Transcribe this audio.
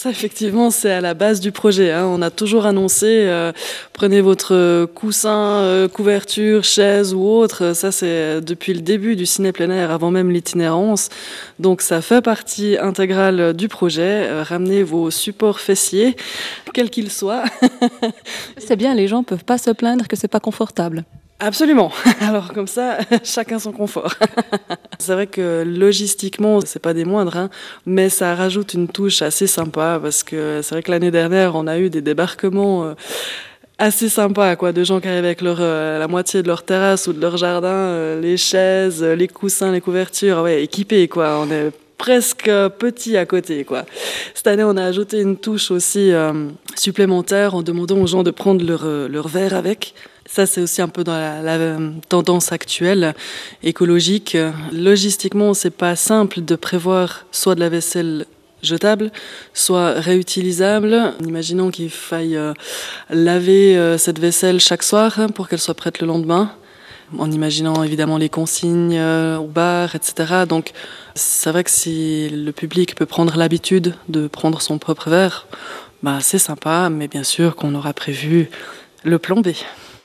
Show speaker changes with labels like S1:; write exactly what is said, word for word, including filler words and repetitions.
S1: ça, effectivement, c'est à la base du projet, hein. On a toujours annoncé, euh, prenez votre coussin, euh, couverture, chaise ou autre. Ça, c'est depuis le début du ciné plein air, avant même l'itinérance. Donc, ça fait partie intégrale du projet. Euh, ramenez vos supports fessiers, quels qu'ils soient.
S2: C'est bien, les gens ne peuvent pas se plaindre que c'est pas confortable.
S1: Absolument. Alors comme ça, chacun son confort. C'est vrai que logistiquement, c'est pas des moindres, hein, mais ça rajoute une touche assez sympa parce que c'est vrai que l'année dernière, on a eu des débarquements euh, assez sympas, quoi, de gens qui arrivaient avec leur, euh, la moitié de leur terrasse ou de leur jardin, euh, les chaises, les coussins, les couvertures, ouais, équipés, quoi. On est presque petit à côté, quoi. Cette année, on a ajouté une touche aussi euh, supplémentaire en demandant aux gens de prendre leur, euh, leur verre avec. Ça, c'est aussi un peu dans la, la tendance actuelle écologique. Logistiquement, c'est pas simple de prévoir soit de la vaisselle jetable, soit réutilisable. Imaginons qu'il faille euh, laver euh, cette vaisselle chaque soir hein, pour qu'elle soit prête le lendemain, en imaginant évidemment les consignes euh, au bar, et cetera. Donc, c'est vrai que si le public peut prendre l'habitude de prendre son propre verre, bah, c'est sympa, mais bien sûr qu'on aura prévu le plan B.